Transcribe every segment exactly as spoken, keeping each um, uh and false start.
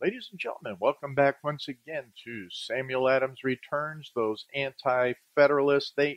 Ladies and gentlemen, welcome back once again to Samuel Adams Returns. Those anti-federalists, they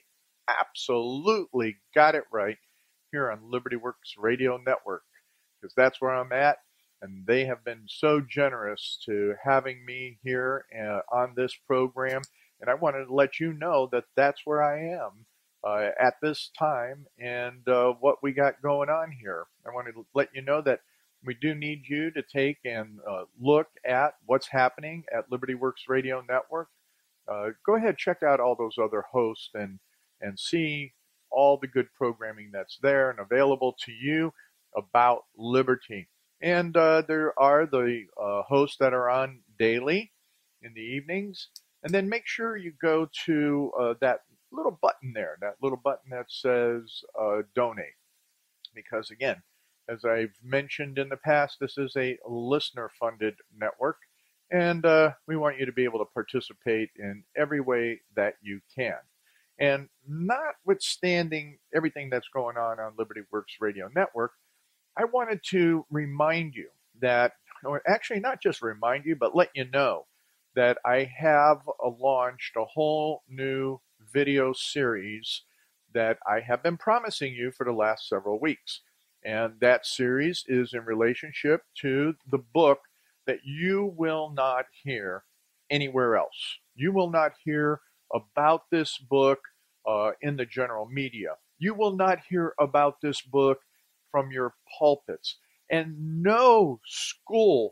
absolutely got it right here on Liberty Works Radio Network, because that's where I'm at, and they have been so generous to having me here uh, on this program, and I wanted to let you know that that's where I am uh, at this time and uh, what we got going on here. I wanted to let you know that we do need you to take and uh, look at what's happening at Liberty Works Radio Network. Uh, go ahead, check out all those other hosts and and see all the good programming that's there and available to you about liberty. And uh, there are the uh, hosts that are on daily in the evenings. And then make sure you go to uh, that little button there, that little button that says uh, donate. Because again, as I've mentioned in the past, this is a listener-funded network, and uh, we want you to be able to participate in every way that you can. And notwithstanding everything that's going on on Liberty Works Radio Network, I wanted to remind you that, or actually not just remind you, but let you know that I have uh, launched a whole new video series that I have been promising you for the last several weeks. And that series is in relationship to the book that you will not hear anywhere else. You will not hear about this book uh, in the general media. You will not hear about this book from your pulpits. And no school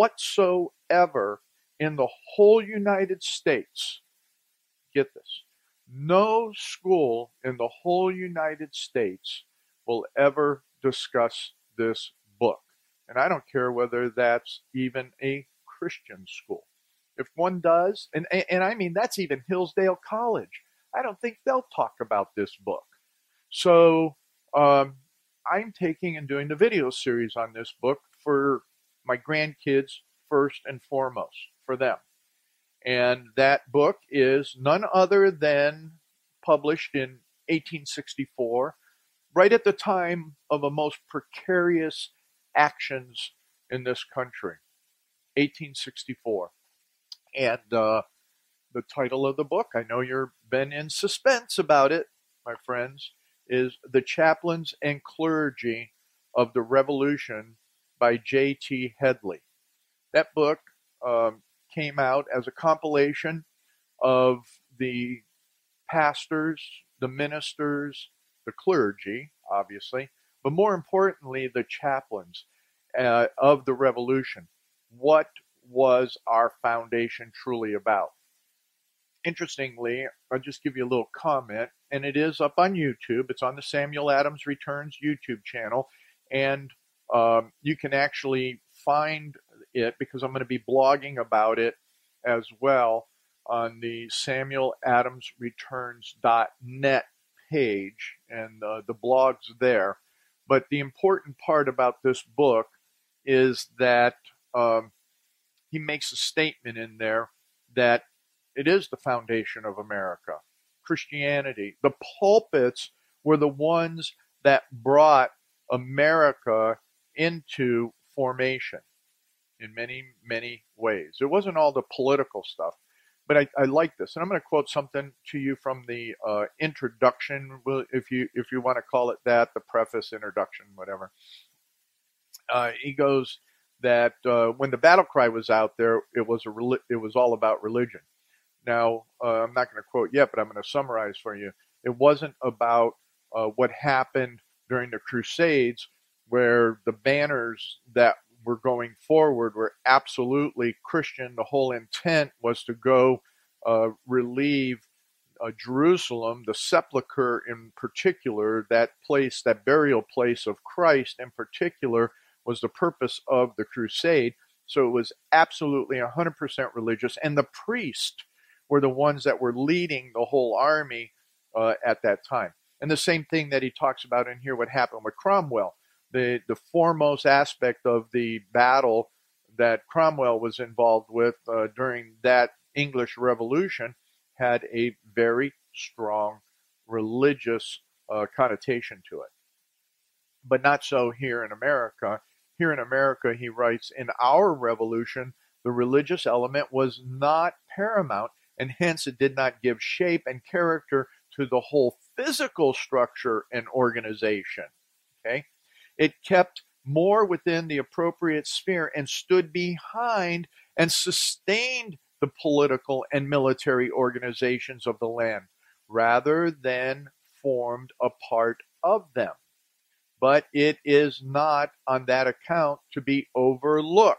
whatsoever in the whole United States, get this, no school in the whole United States will ever discuss this book. And I don't care whether that's even a Christian school. If one does, and, and I mean, that's even Hillsdale College, I don't think they'll talk about this book. So um, I'm taking and doing the video series on this book for my grandkids first and foremost, for them. And that book is none other than published in eighteen sixty-four, right at the time of the most precarious actions in this country, eighteen sixty-four. And uh, the title of the book, I know you've been in suspense about it, my friends, is The Chaplains and Clergy of the Revolution by J T Headley. That book um, came out as a compilation of the pastors, the ministers, the clergy, obviously, but more importantly, the chaplains uh, of the revolution. What was our foundation truly about? Interestingly, I'll just give you a little comment, and it is up on YouTube. It's on the Samuel Adams Returns YouTube channel, and um, you can actually find it because I'm going to be blogging about it as well on the samuel adams returns dot net page, and uh, the blog's there. But the important part about this book is that um, he makes a statement in there that it is the foundation of America, Christianity. The pulpits were the ones that brought America into formation in many, many ways. It wasn't all the political stuff, but I, I like this. And I'm going to quote something to you from the uh, introduction, if you if you want to call it that, the preface, introduction, whatever. Uh, he goes that uh, when the battle cry was out there, it was a it was all about religion. Now, uh, I'm not going to quote yet, but I'm going to summarize for you. It wasn't about uh, what happened during the Crusades, where the banners that were going forward were absolutely Christian. The whole intent was to go uh, relieve uh, Jerusalem, the sepulcher in particular, that place, that burial place of Christ in particular, was the purpose of the crusade. So it was absolutely one hundred percent religious, and the priests were the ones that were leading the whole army uh, at that time. And the same thing that he talks about in here, what happened with Cromwell. The, the foremost aspect of the battle that Cromwell was involved with uh, during that English Revolution had a very strong religious uh, connotation to it. But not so here in America. Here in America, he writes, in our revolution, The religious element was not paramount, and hence it did not give shape and character to the whole physical structure and organization. Okay? It kept more within the appropriate sphere and stood behind and sustained the political and military organizations of the land, rather than formed a part of them. But it is not on that account to be overlooked.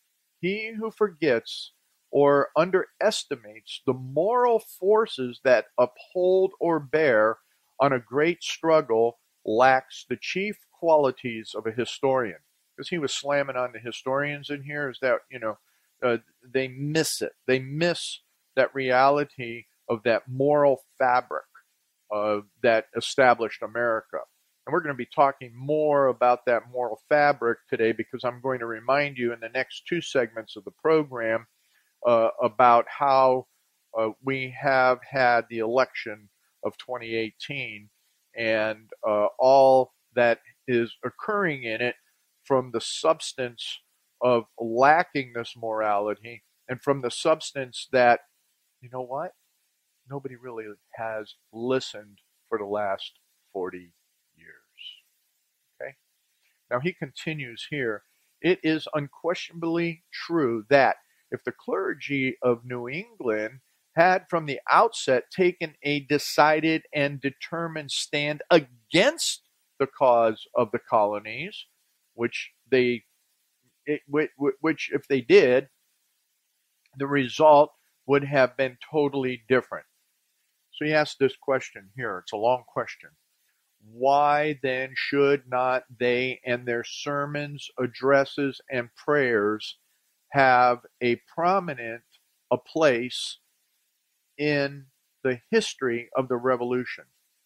He who forgets or underestimates the moral forces that uphold or bear on a great struggle lacks the chief qualities of a historian. Because he was slamming on the historians in here, is that, you know, uh, they miss it. They miss that reality of that moral fabric uh, that established America. And we're going to be talking more about that moral fabric today, because I'm going to remind you in the next two segments of the program uh, about how uh, we have had the election of twenty eighteen and uh, all that is occurring in it, from the substance of lacking this morality and from the substance that, you know what, nobody really has listened for the last forty years. Okay? Now he continues here. It is unquestionably true that if the clergy of New England had from the outset taken a decided and determined stand against the cause of the colonies, which they, it, which if they did, the result would have been totally different. So he asks this question here. It's a long question. Why then should not they and their sermons, addresses, and prayers have a prominent a place in the history of the Revolution?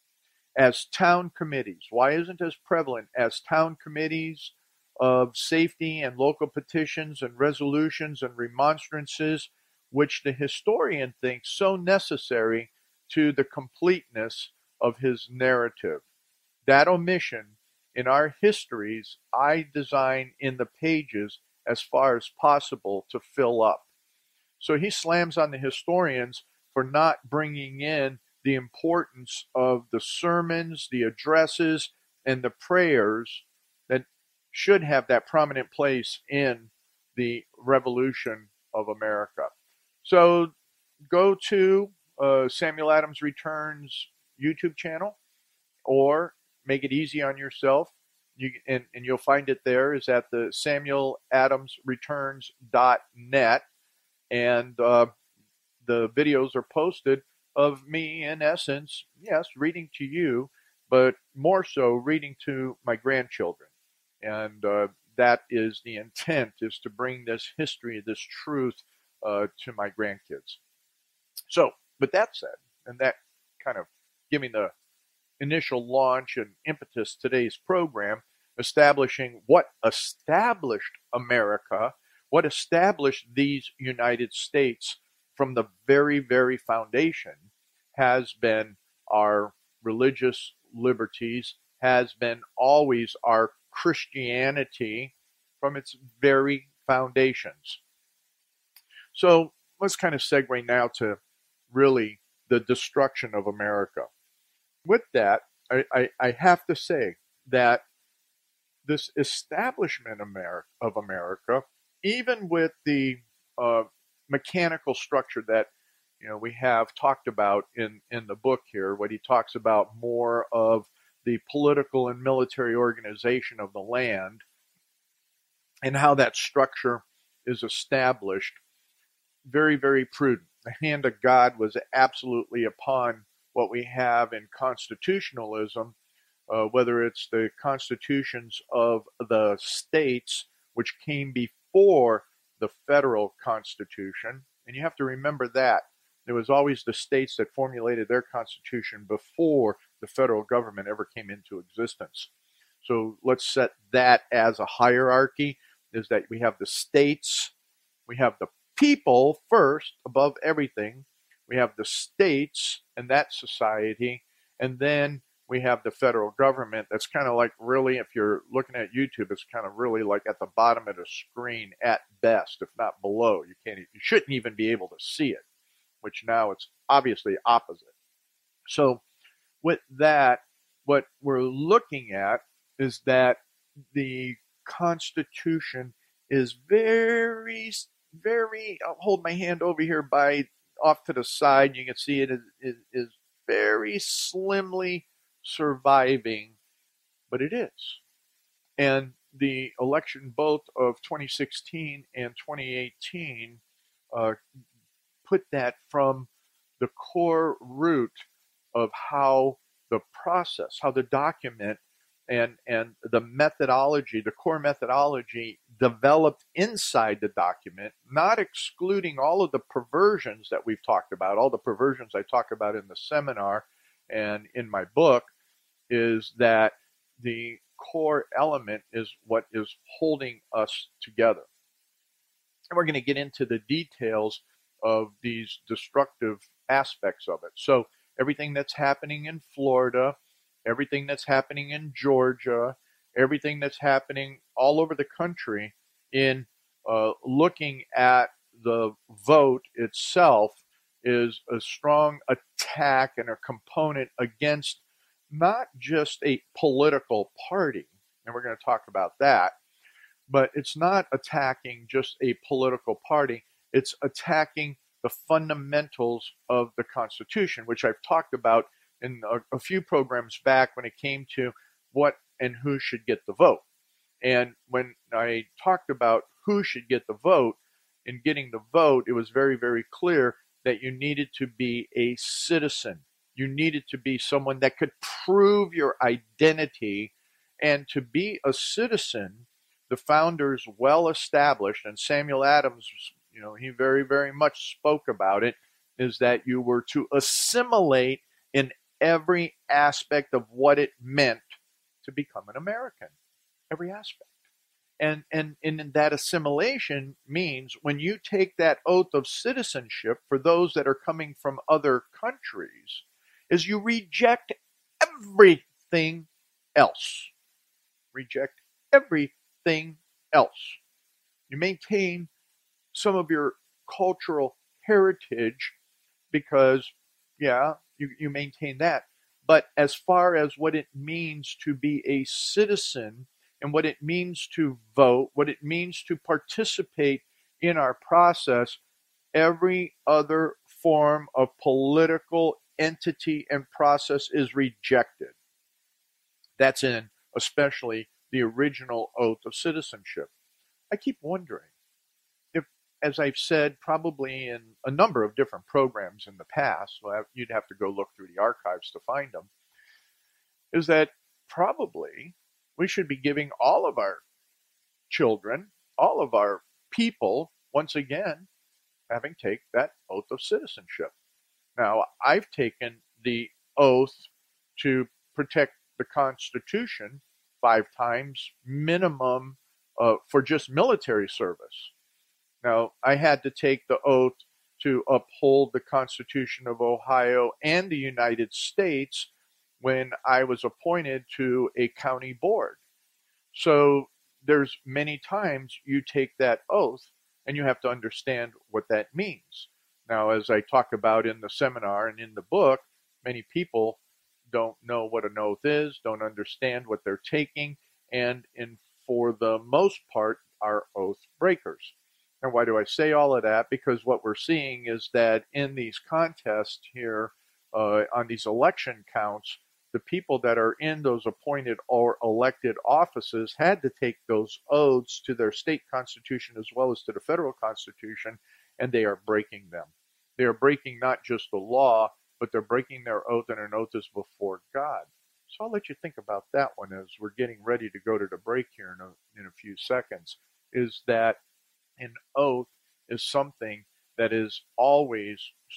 As town committees, why isn't it as prevalent as town committees of safety and local petitions and resolutions and remonstrances, which the historian thinks so necessary to the completeness of his narrative? That omission in our histories I design in the pages as far as possible to fill up. So he slams on the historians for not bringing in the importance of the sermons, the addresses, and the prayers that should have that prominent place in the Revolution of America. So go to uh, Samuel Adams Returns YouTube channel, or make it easy on yourself. You, and, and you'll find it there is at the samuel adams returns dot net. And uh, the videos are posted of me, in essence, yes, reading to you, but more so reading to my grandchildren. And uh, that is the intent, is to bring this history, this truth uh, to my grandkids. So, with that said, and that kind of giving the initial launch and impetus today's program, establishing what established America, what established these United States from the very, very foundation, has been our religious liberties, has been always our Christianity from its very foundations. So let's kind of segue now to really the destruction of America. With that, I, I, I have to say that this establishment of America, even with the uh, mechanical structure that you know we have talked about in, in the book here, what he talks about more of the political and military organization of the land and how that structure is established, very, very prudent. The hand of God was absolutely upon what we have in constitutionalism, uh, whether it's the constitutions of the states, which came before the federal constitution. And you have to remember that. It was always the states that formulated their constitution before the federal government ever came into existence. So let's set that as a hierarchy, is that we have the states, we have the people first, above everything. We have the states and that society, and then we have the federal government that's kind of like really, if you're looking at YouTube, it's kind of really like at the bottom of the screen at best, if not below. You can't, you shouldn't even be able to see it, which now it's obviously opposite. So with that, what we're looking at is that the Constitution is very, very, I'll hold my hand over here by off to the side. You can see it is, is, is very slimly surviving, but it is. And the election both of twenty sixteen and twenty eighteen uh, put that from the core root of how the process, how the document and, and the methodology, the core methodology developed inside the document, not excluding all of the perversions that we've talked about, all the perversions I talk about in the seminar and in my book, is that the core element is what is holding us together. And we're going to get into the details of these destructive aspects of it. So everything that's happening in Florida, everything that's happening in Georgia, everything that's happening all over the country in uh, looking at the vote itself is a strong attack and a component against not just a political party, and we're going to talk about that, but it's not attacking just a political party. It's attacking the fundamentals of the Constitution, which I've talked about in a, a few programs back when it came to what and who should get the vote. And when I talked about who should get the vote, in getting the vote, it was very, very clear that you needed to be a citizen. You needed to be someone that could prove your identity. And to be a citizen, the founders well established, and Samuel Adams, you know, he very, very much spoke about it, is that you were to assimilate in every aspect of what it meant to become an American. Every aspect. And, and, and that assimilation means when you take that oath of citizenship for those that are coming from other countries, is you reject everything else. Reject everything else. You maintain some of your cultural heritage because, yeah, you, you maintain that. But as far as what it means to be a citizen and what it means to vote, what it means to participate in our process, every other form of political entity and process is rejected. That's in especially the original oath of citizenship. I keep wondering if, as I've said, probably in a number of different programs in the past, well, you'd have to go look through the archives to find them, is that probably we should be giving all of our children, all of our people, once again, having taken that oath of citizenship. Now, I've taken the oath to protect the Constitution five times minimum uh, for just military service. Now, I had to take the oath to uphold the Constitution of Ohio and the United States when I was appointed to a county board. So there's many times you take that oath and you have to understand what that means. Now, as I talk about in the seminar and in the book, many people don't know what an oath is, don't understand what they're taking, and in, for the most part, are oath breakers. And why do I say all of that? Because what we're seeing is that in these contests here, uh, on these election counts, the people that are in those appointed or elected offices had to take those oaths to their state constitution as well as to the federal constitution, and they are breaking them. They are breaking not just the law, but they're breaking their oath, and an oath is before God. So I'll let you think about that one as we're getting ready to go to the break here in a, in a few seconds, is that an oath is something that is always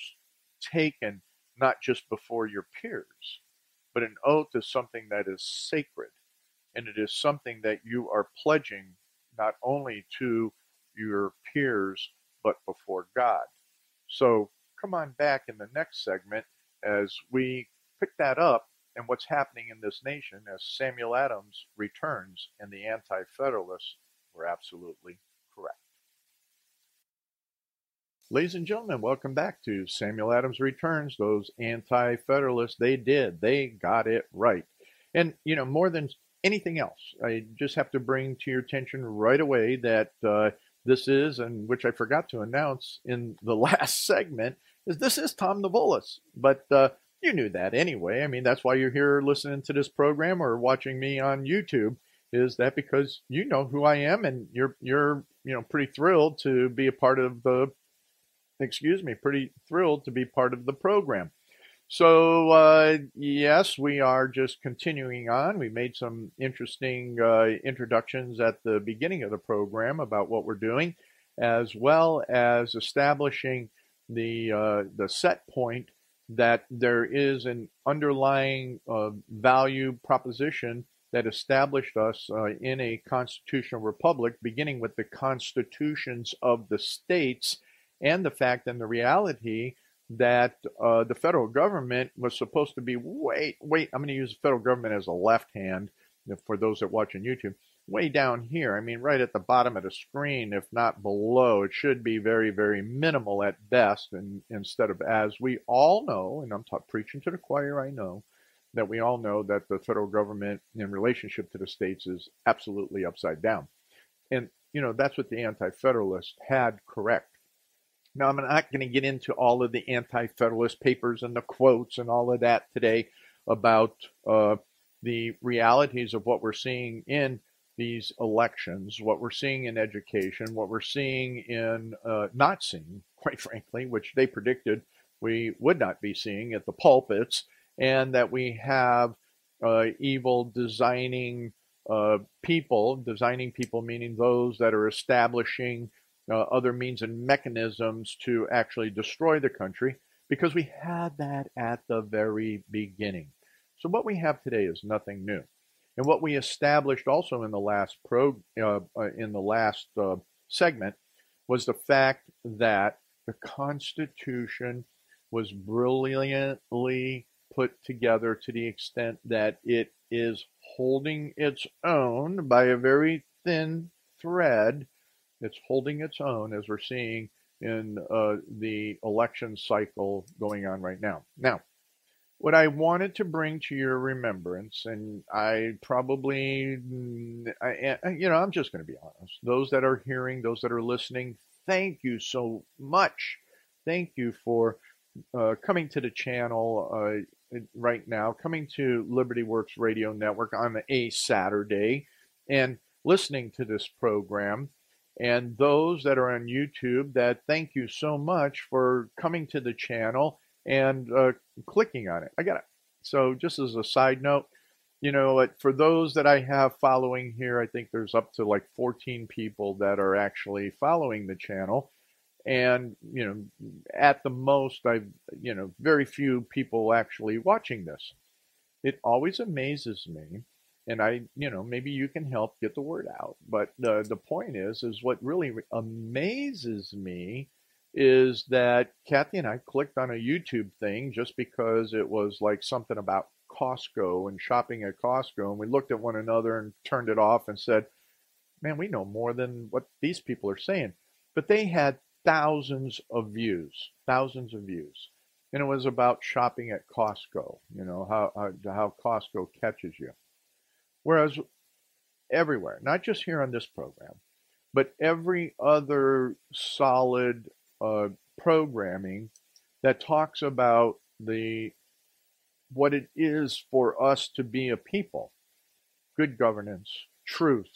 taken not just before your peers, but an oath is something that is sacred, and it is something that you are pledging not only to your peers, but before God. So come on back in the next segment as we pick that up and what's happening in this nation as Samuel Adams returns and the Anti-Federalists were absolutely correct. Ladies and gentlemen, welcome back to Samuel Adams Returns. Those Anti-Federalists, they did. They got it right. And, you know, more than anything else, I just have to bring to your attention right away that uh, this is, and which I forgot to announce in the last segment, is this is Tom Navolis. But uh, you knew that anyway. I mean, that's why you're here listening to this program or watching me on YouTube, is that because you know who I am and you're, you're you know, pretty thrilled to be a part of the, excuse me, pretty thrilled to be part of the program. So, uh, yes, we are just continuing on. We made some interesting uh, introductions at the beginning of the program about what we're doing, as well as establishing the uh, the set point that there is an underlying uh, value proposition that established us uh, in a constitutional republic, beginning with the constitutions of the states, and the fact and the reality that uh, the federal government was supposed to be, wait, wait, I'm going to use the federal government as a left hand for those that watch on YouTube, way down here. I mean, right at the bottom of the screen, if not below. It should be very, very minimal at best. And instead of, as we all know, and I'm taught preaching to the choir, I know, that we all know that the federal government in relationship to the states is absolutely upside down. And, you know, that's what the Anti-Federalists had correct. Now, I'm not going to get into all of the Anti-Federalist papers and the quotes and all of that today about uh, the realities of what we're seeing in these elections, what we're seeing in education, what we're seeing in uh, not seeing, quite frankly, which they predicted we would not be seeing at the pulpits, and that we have uh, evil designing uh, people, designing people meaning those that are establishing Uh, other means and mechanisms to actually destroy the country, because we had that at the very beginning. So what we have today is nothing new, and what we established also in the last pro uh, uh, in the last uh, segment was the fact that the Constitution was brilliantly put together to the extent that it is holding its own by a very thin thread. It's holding its own, as we're seeing in uh, the election cycle going on right now. Now, what I wanted to bring to your remembrance, and I probably, I, you know, I'm just going to be honest. Those that are hearing, those that are listening, thank you so much. Thank you for uh, coming to the channel uh, right now, coming to Liberty Works Radio Network on a Saturday and listening to this program. And those that are on YouTube, that thank you so much for coming to the channel and uh, clicking on it. I got it. So just as a side note, you know, for those that I have following here, I think there's up to like fourteen people that are actually following the channel. And, you know, at the most, I've, you know, very few people actually watching this. It always amazes me. And I, you know, maybe you can help get the word out. But the, the point is, is what really amazes me is that Kathy and I clicked on a YouTube thing just because it was like something about Costco and shopping at Costco. And we looked at one another and turned it off and said, man, we know more than what these people are saying. But they had thousands of views, thousands of views. And it was about shopping at Costco, you know, how, how, how Costco catches you. Whereas everywhere, not just here on this program, but every other solid uh, programming that talks about the what it is for us to be a people, good governance, truth,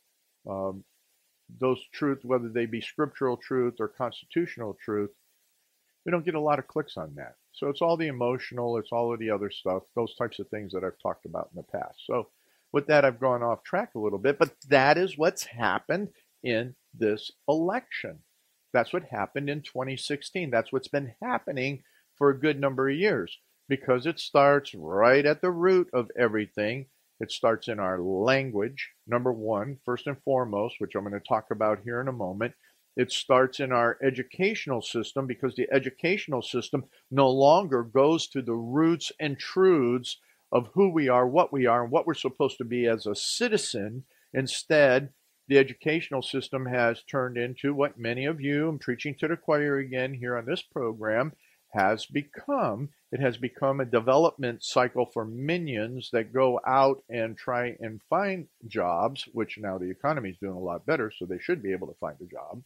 um, those truths, whether they be scriptural truth or constitutional truth, we don't get a lot of clicks on that. So it's all the emotional, it's all of the other stuff, those types of things that I've talked about in the past. So with that, I've gone off track a little bit, but that is what's happened in this election. That's what happened in twenty sixteen. That's what's been happening for a good number of years, because it starts right at the root of everything. It starts in our language, number one, first and foremost, which I'm going to talk about here in a moment. It starts in our educational system, because the educational system no longer goes to the roots and truths of who we are, what we are, and what we're supposed to be as a citizen. Instead, the educational system has turned into what many of you, I'm preaching to the choir again here on this program, has become. It has become a development cycle for minions that go out and try and find jobs, which now the economy is doing a lot better, so they should be able to find a job.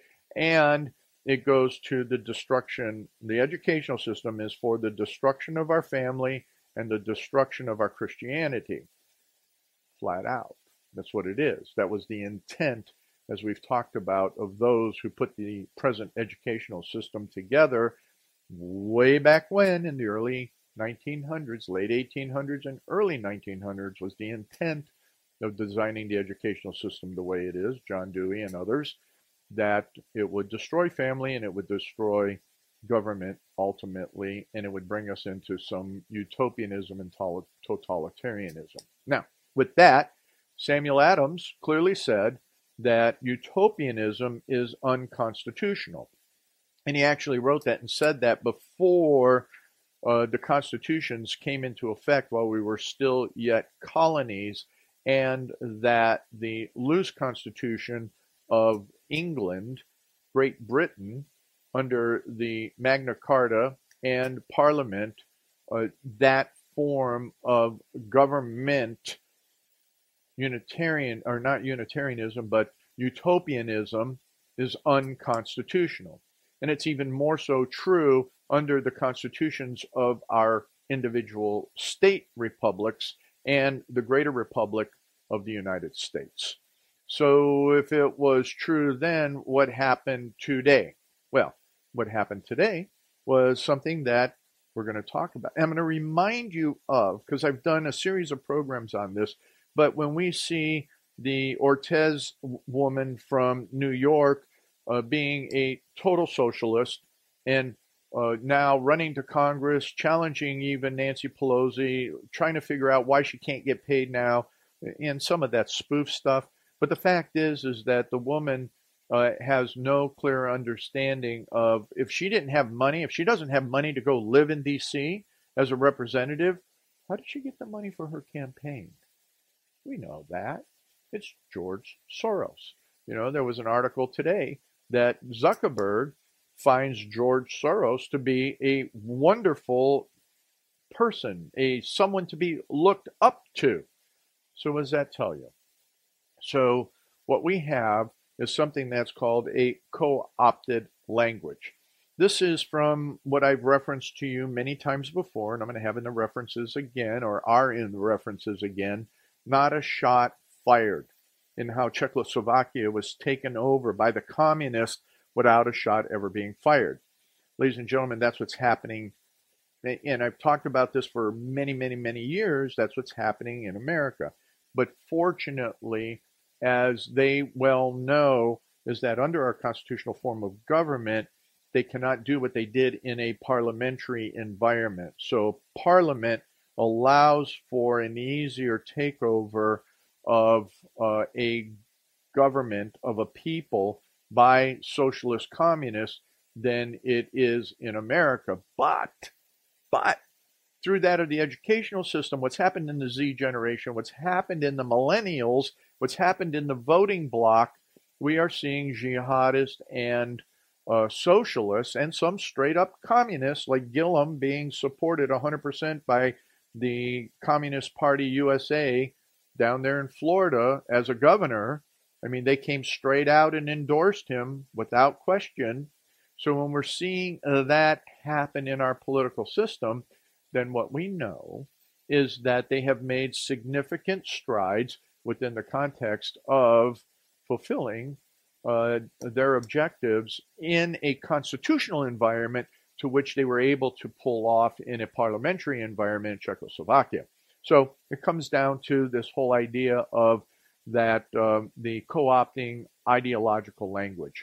And it goes to the destruction. The educational system is for the destruction of our family and the destruction of our Christianity, flat out. That's what it is. That was the intent, as we've talked about, of those who put the present educational system together way back when in the early nineteen hundreds, late eighteen hundreds and early nineteen hundreds, was the intent of designing the educational system the way it is, John Dewey and others, that it would destroy family and it would destroy government ultimately, and it would bring us into some utopianism and totalitarianism. Now, with that, Samuel Adams clearly said that utopianism is unconstitutional. And he actually wrote that and said that before uh, the constitutions came into effect, while we were still yet colonies, and that the loose constitution of England, Great Britain, under the Magna Carta and Parliament, uh, that form of government, Unitarian, or not Unitarianism, but utopianism, is unconstitutional. And it's even more so true under the constitutions of our individual state republics and the greater republic of the United States. So if it was true then, what happened today? Well, what happened today was something that we're going to talk about. I'm going to remind you of, because I've done a series of programs on this, but when we see the Ortiz woman from New York uh, being a total socialist and uh, now running to Congress, challenging even Nancy Pelosi, trying to figure out why she can't get paid now, and some of that spoof stuff. But the fact is, is that the woman uh, has no clear understanding of, if she didn't have money, if she doesn't have money to go live in D C as a representative, how did she get the money for her campaign? We know that. It's George Soros. You know, there was an article today that Zuckerberg finds George Soros to be a wonderful person, a someone to be looked up to. So what does that tell you? So what we have is something that's called a co-opted language. This is from what I've referenced to you many times before, and I'm going to have in the references again, or are in the references again, not a shot fired, in how Czechoslovakia was taken over by the communists without a shot ever being fired. Ladies and gentlemen, that's what's happening. And I've talked about this for many, many, many years. That's what's happening in America. But fortunately, as they well know, is that under our constitutional form of government, they cannot do what they did in a parliamentary environment. So Parliament allows for an easier takeover of uh, a government, of a people, by socialist communists than it is in America. But, but, through that of the educational system, what's happened in the Z generation, what's happened in the millennials, what's happened in the voting bloc, we are seeing jihadists and uh, socialists and some straight up communists like Gillum being supported one hundred percent by the Communist Party U S A down there in Florida as a governor. I mean, they came straight out and endorsed him without question. So when we're seeing uh, that happen in our political system, then what we know is that they have made significant strides within the context of fulfilling uh, their objectives in a constitutional environment to which they were able to pull off in a parliamentary environment in Czechoslovakia. So it comes down to this whole idea of that uh, the co-opting ideological language.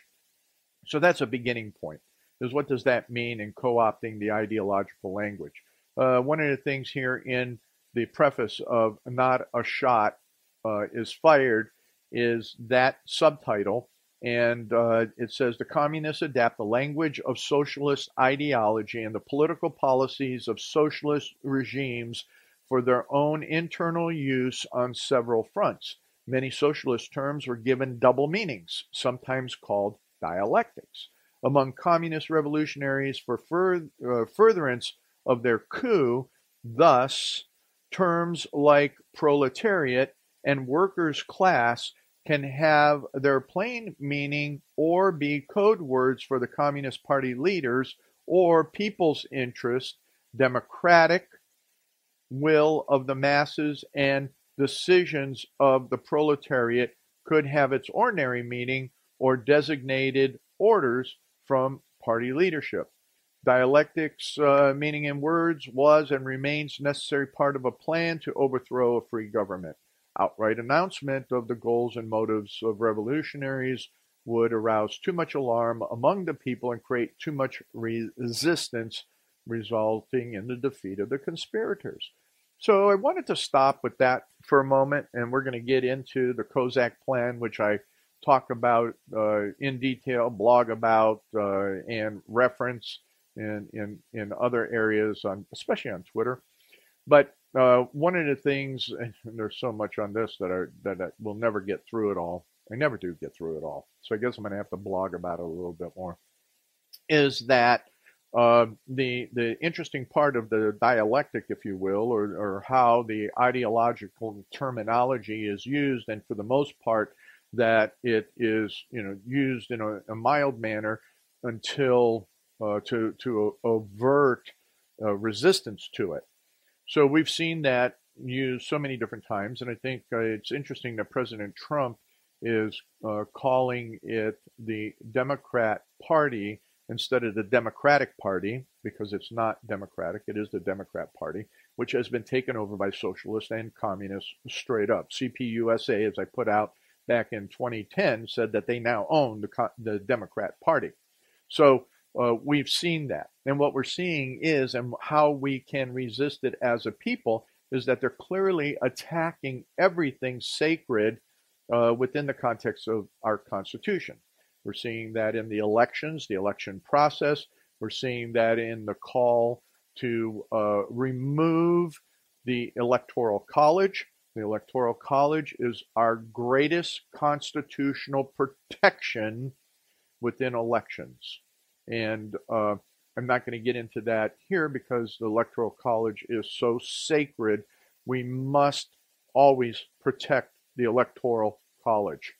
So that's a beginning point. Is what does that mean in co-opting the ideological language? Uh, one of the things here in the preface of Not a Shot uh, is Fired is that subtitle, and uh, it says the communists adapt the language of socialist ideology and the political policies of socialist regimes for their own internal use on several fronts. Many socialist terms were given double meanings, sometimes called dialectics. Among communist revolutionaries for fur- uh, furtherance of their coup, thus, terms like proletariat and workers' class can have their plain meaning or be code words for the Communist Party leaders or people's interest, democratic will of the masses, and decisions of the proletariat could have its ordinary meaning or designated orders from party leadership. Dialectics, uh, meaning in words, was and remains necessary part of a plan to overthrow a free government. Outright announcement of the goals and motives of revolutionaries would arouse too much alarm among the people and create too much resistance, resulting in the defeat of the conspirators. So I wanted to stop with that for a moment, and we're going to get into the Kozak Plan, which I talk about uh, in detail, blog about, uh, and reference in, in, in other areas, on, especially on Twitter. But uh, one of the things, and there's so much on this that I, that I will never get through it all. I never do get through it all. So I guess I'm going to have to blog about it a little bit more, is that uh, the the interesting part of the dialectic, if you will, or, or how the ideological terminology is used, and for the most part, that it is, you know, used in a, a mild manner until uh, to to avert uh, resistance to it. So we've seen that used so many different times, and I think uh, it's interesting that President Trump is uh, calling it the Democrat Party instead of the Democratic Party, because it's not democratic, it is the Democrat Party, which has been taken over by socialists and communists straight up. C P U S A, as I put out back in twenty ten, said that they now own the, the Democrat Party. So uh, we've seen that. And what we're seeing is, and how we can resist it as a people, is that they're clearly attacking everything sacred uh, within the context of our Constitution. We're seeing that in the elections, the election process. We're seeing that in the call to uh, remove the Electoral College. The Electoral College is our greatest constitutional protection within elections. And uh, I'm not going to get into that here because the Electoral College is so sacred. We must always protect the Electoral College.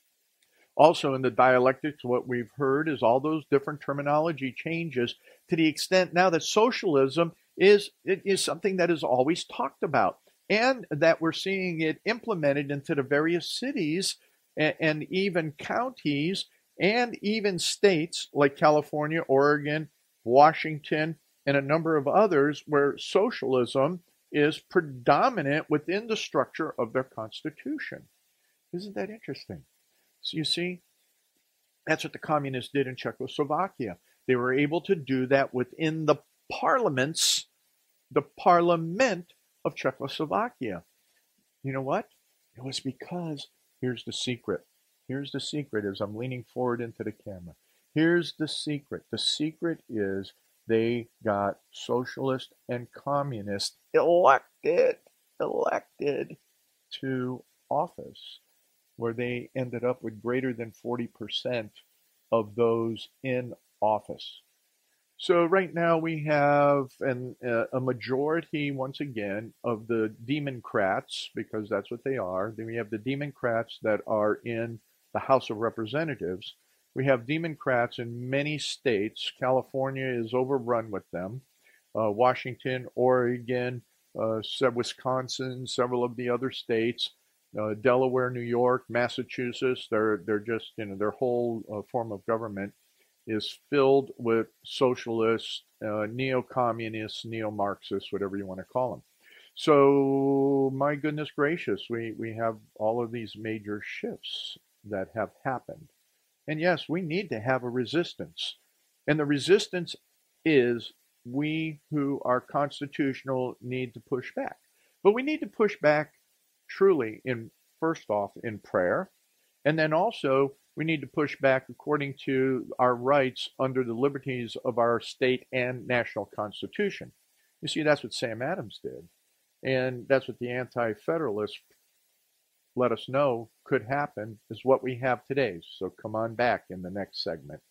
Also, in the dialectics, what we've heard is all those different terminology changes to the extent now that socialism is, it is something that is always talked about, and that we're seeing it implemented into the various cities and, and even counties and even states like California, Oregon, Washington, and a number of others where socialism is predominant within the structure of their constitution. Isn't that interesting? So you see, that's what the communists did in Czechoslovakia. They were able to do that within the parliaments, the parliament of Czechoslovakia. You know what? It was because, here's the secret. Here's the secret as I'm leaning forward into the camera. Here's the secret. The secret is they got socialist and communist elected, elected to office, where they ended up with greater than forty percent of those in office. So right now we have an, uh, a majority, once again, of the Democrats, because that's what they are. Then we have the Democrats that are in the House of Representatives. We have Democrats in many states. California is overrun with them. Uh, Washington, Oregon, uh, Wisconsin, several of the other states. Uh, Delaware, New York, Massachusetts, they're, they're just, you know, their whole uh, form of government is filled with socialists, uh, neo-communists, neo-Marxists, whatever you want to call them. So, my goodness gracious, we, we have all of these major shifts that have happened. And yes, we need to have a resistance. And the resistance is we who are constitutional need to push back. But we need to push back truly in, first off, in prayer, and then also we need to push back according to our rights under the liberties of our state and national constitution. You see, that's what Sam Adams did. And that's what the Anti-Federalists let us know could happen, is what we have today. So come on back in the next segment.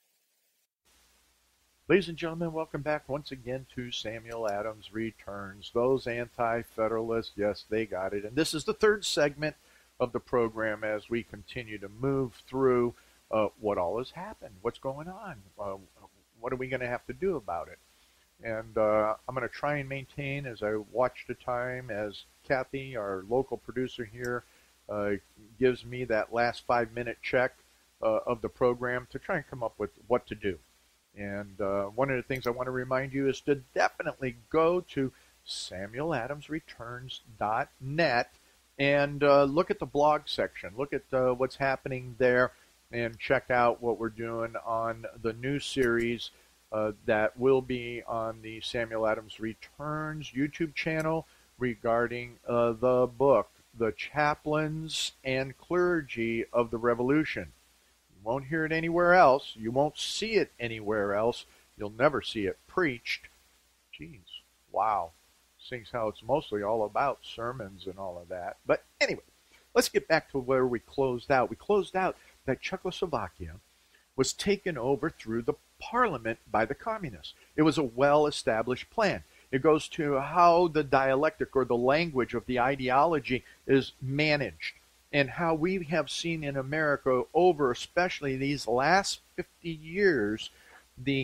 Ladies and gentlemen, welcome back once again to Samuel Adams Returns. Those Anti-Federalists, yes, they got it. And this is the third segment of the program as we continue to move through uh, what all has happened, what's going on, uh, what are we going to have to do about it. And uh, I'm going to try and maintain, as I watch the time, as Kathy, our local producer here, uh, gives me that last five-minute check uh, of the program to try and come up with what to do. And uh, one of the things I want to remind you is to definitely go to Samuel Adams Returns dot net and uh, look at the blog section. Look at uh, what's happening there and check out what we're doing on the new series uh, that will be on the Samuel Adams Returns YouTube channel regarding uh, the book, The Chaplains and Clergy of the Revolution. You won't hear it anywhere else. You won't see it anywhere else. You'll never see it preached. Jeez, wow. Seeing how it's mostly all about sermons and all of that. But anyway, let's get back to where we closed out. We closed out that Czechoslovakia was taken over through the parliament by the communists. It was a well-established plan. It goes to how the dialectic or the language of the ideology is managed, and how we have seen in America over especially these last fifty years, the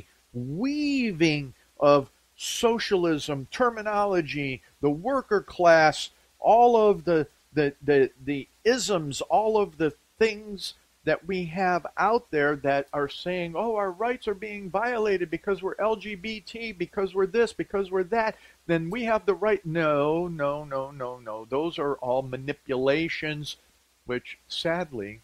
weaving of socialism, terminology, the worker class, all of the, the, the, the isms, all of the things that we have out there that are saying, oh, our rights are being violated because we're L G B T, because we're this, because we're that, then we have the right. No, no, no, no, no. Those are all manipulations, which sadly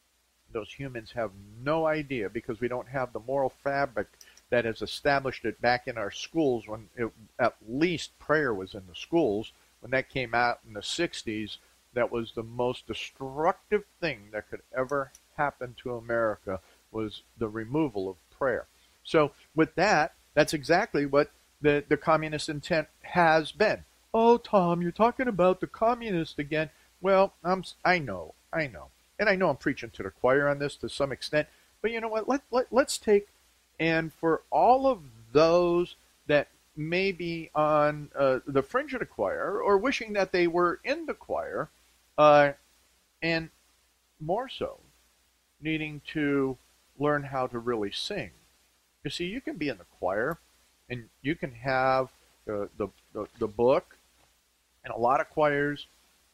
those humans have no idea, because we don't have the moral fabric that has established it back in our schools when it, at least prayer was in the schools. When that came out in the sixties, that was the most destructive thing that could ever happen to America, was the removal of prayer. So with that, that's exactly what the, the communist intent has been. Oh, Tom, you're talking about the communists again. Well, I'm, I know, I know. And I know I'm preaching to the choir on this to some extent. But you know what? Let, let, let's take, and for all of those that may be on uh, the fringe of the choir, or wishing that they were in the choir, uh, and more so, needing to learn how to really sing. You see, you can be in the choir, and you can have uh, the, the, the book, and a lot of choirs,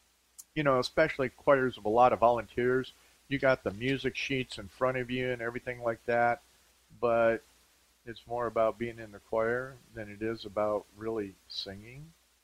you know, especially choirs of a lot of volunteers, you got the music sheets in front of you and everything like that, but it's more about being in the choir than it is about really singing.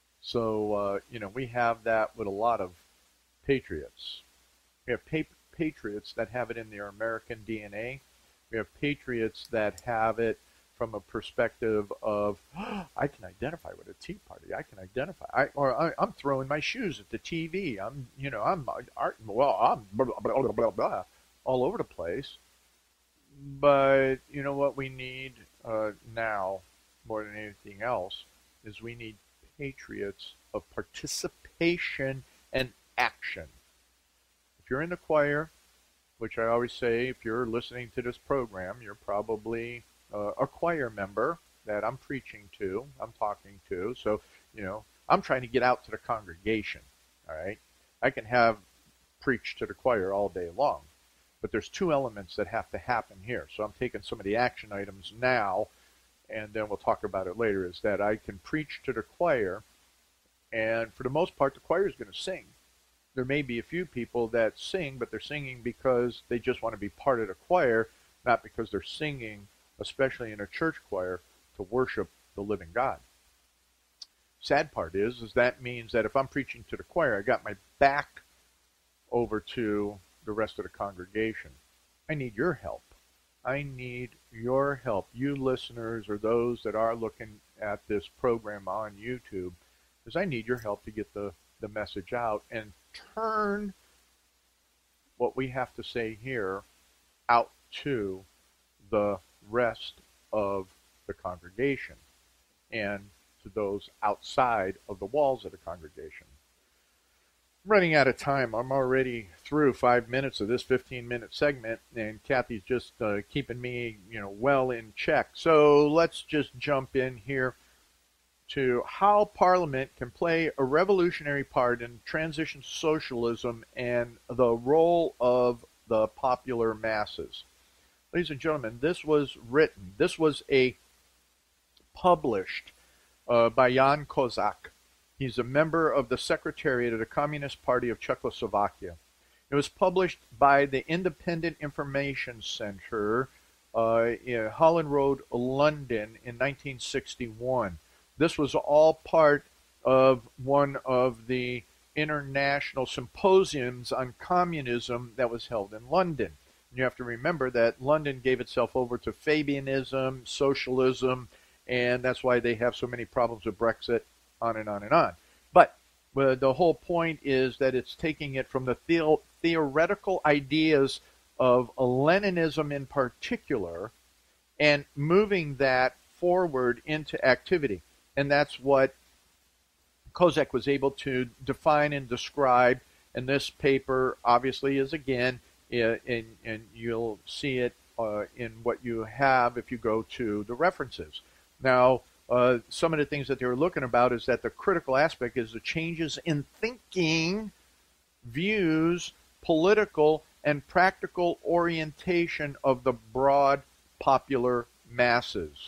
So, uh, you know, we have that with a lot of patriots. We have pa- patriots that have it in their American D N A. We have patriots that have it from a perspective of, oh, I can identify with a Tea Party. I can identify, I, or I, I'm throwing my shoes at the T V. I'm, you know, I'm, art, well, I'm blah, blah, blah, blah, blah, all over the place. But you know what we need uh, now, more than anything else, is we need patriots of participation and action. If you're in the choir, which I always say, if you're listening to this program, you're probably uh, a choir member that I'm preaching to, I'm talking to. So, you know, I'm trying to get out to the congregation, all right? I can have preach to the choir all day long, but there's two elements that have to happen here. So I'm taking some of the action items now, and then we'll talk about it later, is that I can preach to the choir, and for the most part, the choir is going to sing. There may be a few people that sing, but they're singing because they just want to be part of the choir, not because they're singing, especially in a church choir, to worship the living God. Sad part is, is that means that if I'm preaching to the choir, I got my back over to the rest of the congregation. I need your help. I need your help. You listeners, or those that are looking at this program on YouTube, because I need your help to get the, the message out and turn what we have to say here out to the rest of the congregation. And to those outside of the walls of the congregation. I'm running out of time. I'm already through five minutes of this fifteen-minute segment, and Kathy's just uh, keeping me, you know, well in check. So let's just jump in here to how Parliament can play a revolutionary part in transition socialism and the role of the popular masses. Ladies and gentlemen, this was written, this was a published uh, by Jan Kozak. He's a member of the Secretariat of the Communist Party of Czechoslovakia. It was published by the Independent Information Center uh, in Holland Road, London in nineteen sixty-one. This was all part of one of the international symposiums on communism that was held in London. You have to remember that London gave itself over to Fabianism, socialism, and that's why they have so many problems with Brexit, on and on and on. But uh, the whole point is that it's taking it from the, the theoretical ideas of Leninism in particular and moving that forward into activity. And that's what Kozak was able to define and describe. And this paper obviously is, again, uh, and, and you'll see it uh, in what you have if you go to the references. Now, uh, some of the things that they were looking about is that the critical aspect is the changes in thinking, views, political, and practical orientation of the broad popular masses.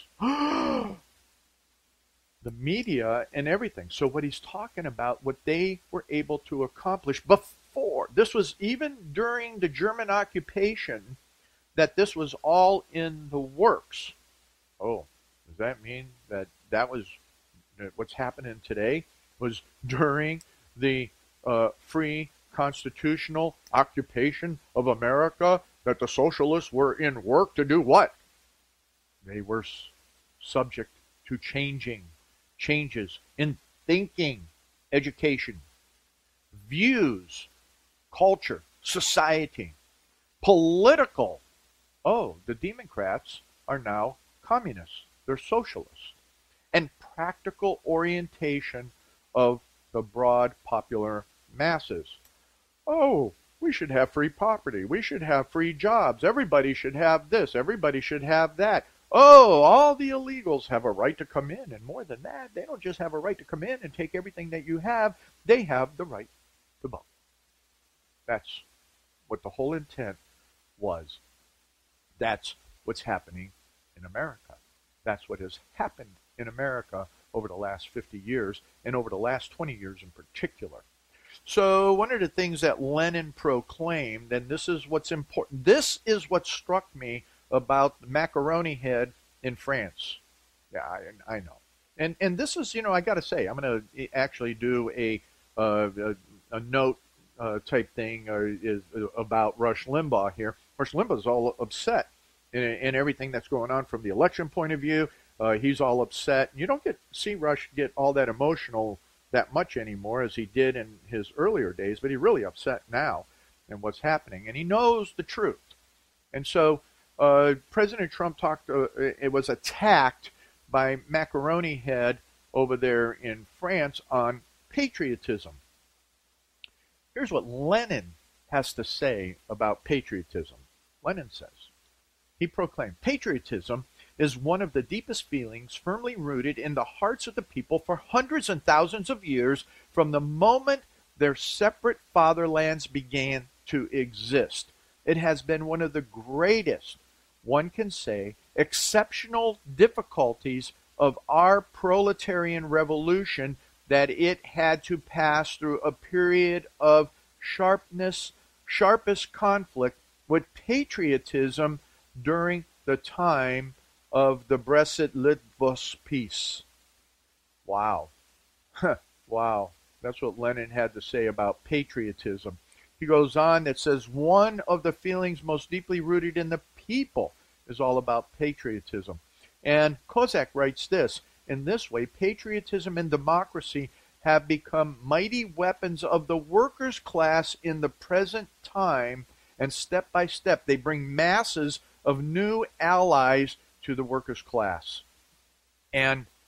The media and everything. So what he's talking about, what they were able to accomplish before, this was even during the German occupation, that this was all in the works. Oh, does that mean that that was what's happening today was during the uh, free constitutional occupation of America, that the socialists were in work to do what? They were s- subject to changing changes in thinking, education, views, culture, society, political. Oh, the Democrats are now communists. They're socialists. And practical orientation of the broad popular masses. Oh, we should have free property. We should have free jobs. Everybody should have this. Everybody should have that. Oh, all the illegals have a right to come in. And more than that, they don't just have a right to come in and take everything that you have. They have the right to vote. That's what the whole intent was. That's what's happening in America. That's what has happened in America over the last fifty years and over the last twenty years in particular. So one of the things that Lenin proclaimed, and this is what's important, this is what struck me about the macaroni head in France. Yeah, I, I know. And and this is, you know, I got to say, I'm going to actually do a uh, a, a note uh, type thing uh, is about Rush Limbaugh here. Rush Limbaugh is all upset in, in everything that's going on from the election point of view. Uh, he's all upset. You don't get see Rush get all that emotional that much anymore as he did in his earlier days, but he's really upset now in what's happening, and he knows the truth. And so uh, President Trump talked. Uh, it was attacked by Macaroni Head over there in France on patriotism. Here's what Lenin has to say about patriotism. Lenin says, he proclaimed, patriotism is one of the deepest feelings firmly rooted in the hearts of the people for hundreds and thousands of years from the moment their separate fatherlands began to exist. It has been one of the greatest, one can say, exceptional difficulties of our proletarian revolution that it had to pass through a period of sharpness, sharpest conflict with patriotism during the time of the Brest-Litovsk peace. Wow. Wow. That's what Lenin had to say about patriotism. He goes on, it says, one of the feelings most deeply rooted in the people is all about patriotism. And Kozak writes this, in this way, patriotism and democracy have become mighty weapons of the workers' class in the present time, and step by step they bring masses of new allies to the workers' class. And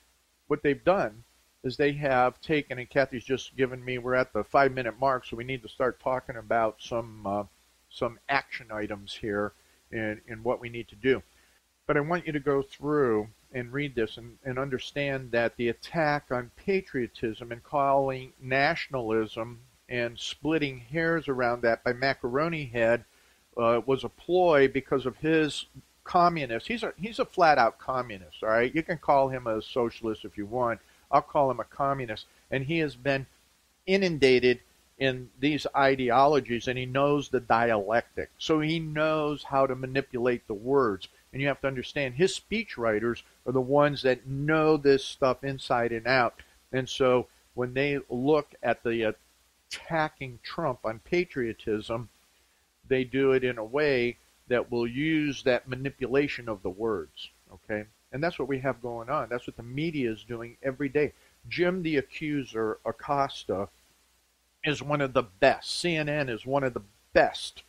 what they've done is they have taken, and Kathy's just given me, we're at the five minute mark, so we need to start talking about some uh, some action items here in, in what we need to do. But I want you to go through and read this and, and understand that the attack on patriotism and calling nationalism and splitting hairs around that by Macaroni Head uh, was a ploy because of his communist. He's a, he's a flat-out communist, all right? You can call him a socialist if you want. I'll call him a communist. And he has been inundated in these ideologies, and he knows the dialectic. So he knows how to manipulate the words. And you have to understand, his speechwriters are the ones that know this stuff inside and out. And so when they look at the attacking Trump on patriotism, they do it in a way that will use that manipulation of the words, okay? And that's what we have going on. That's what the media is doing every day. Jim the Accuser Acosta is one of the best. C N N is one of the best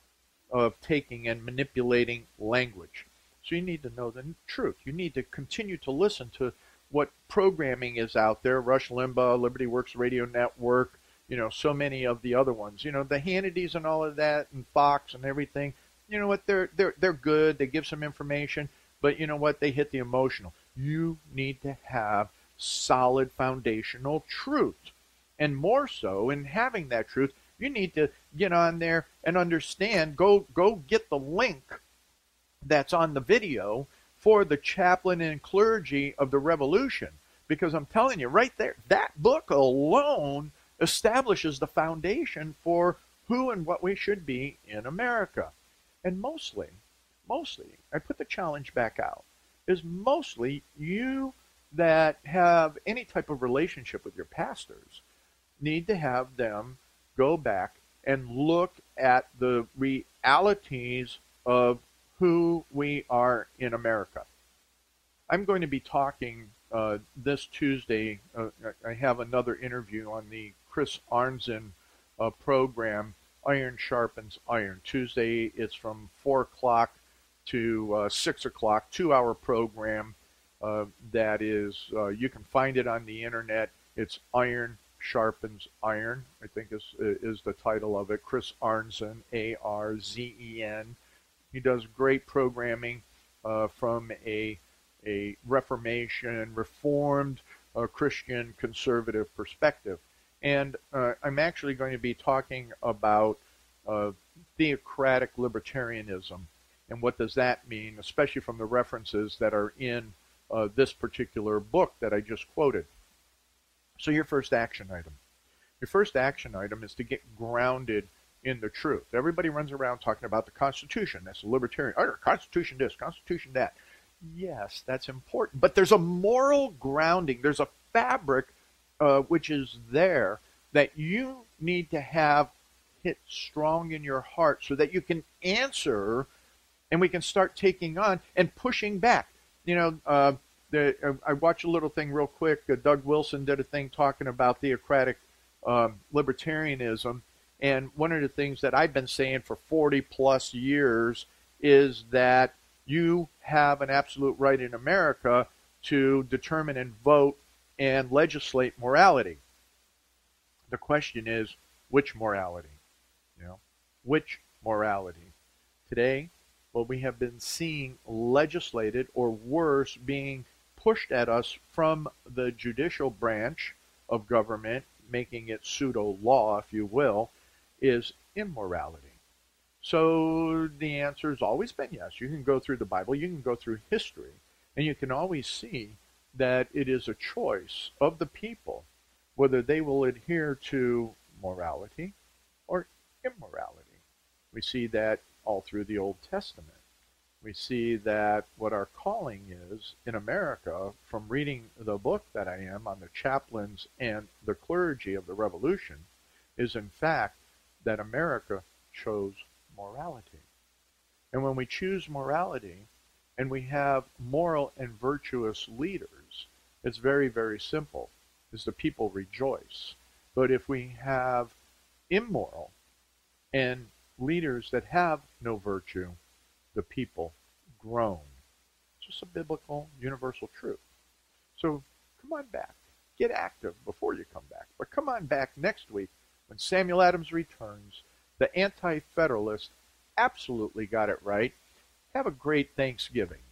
of taking and manipulating language. So you need to know the truth. You need to continue to listen to what programming is out there. Rush Limbaugh, Liberty Works Radio Network, you know, so many of the other ones. You know, the Hannitys and all of that, and Fox and everything. You know what? They're they're they're good. They give some information, but you know what? They hit the emotional. You need to have solid foundational truth, and more so in having that truth, you need to get on there and understand. Go go get the link that's on the video for the chaplain and clergy of the revolution, because I'm telling you right there, that book alone establishes the foundation for who and what we should be in America. And mostly, mostly, I put the challenge back out, is mostly you that have any type of relationship with your pastors need to have them go back and look at the realities of who we are in America. I'm going to be talking uh, this Tuesday. Uh, I have another interview on the Chris Arnzen uh, program, Iron Sharpens Iron. Tuesday, it's from four o'clock to uh, six o'clock, two-hour program uh, that is, uh, you can find it on the internet. It's Iron Sharpens Iron, I think is, is the title of it. Chris Arnzen, A R Z E N. He does great programming uh, from a, a Reformation, Reformed, uh, Christian, conservative perspective. And uh, I'm actually going to be talking about uh, theocratic libertarianism and what does that mean, especially from the references that are in uh, this particular book that I just quoted. So your first action item. Your first action item is to get grounded in the truth. Everybody runs around talking about the Constitution. That's a libertarian. Oh, Constitution this, Constitution that. Yes, that's important. But there's a moral grounding. There's a fabric uh, which is there that you need to have hit strong in your heart so that you can answer and we can start taking on and pushing back. You know, uh, the, uh, I watched a little thing real quick. Uh, Doug Wilson did a thing talking about theocratic um, libertarianism. And one of the things that I've been saying for forty plus years is that you have an absolute right in America to determine and vote and legislate morality. The question is, which morality? You know, which morality? Today, what we have been seeing legislated, or worse, being pushed at us from the judicial branch of government, making it pseudo-law, if you will, is immorality. So the answer has always been yes. You can go through the Bible, you can go through history, and you can always see that it is a choice of the people whether they will adhere to morality or immorality. We see that all through the Old Testament. We see that what our calling is in America, from reading the book that I am on the chaplains and the clergy of the Revolution, is in fact that America chose morality. And when we choose morality and we have moral and virtuous leaders, it's very, very simple, is the people rejoice. But if we have immoral and leaders that have no virtue, the people groan. It's just a biblical, universal truth. So come on back. Get active before you come back. But come on back next week when Samuel Adams returns. The Anti-Federalist absolutely got it right. Have a great Thanksgiving.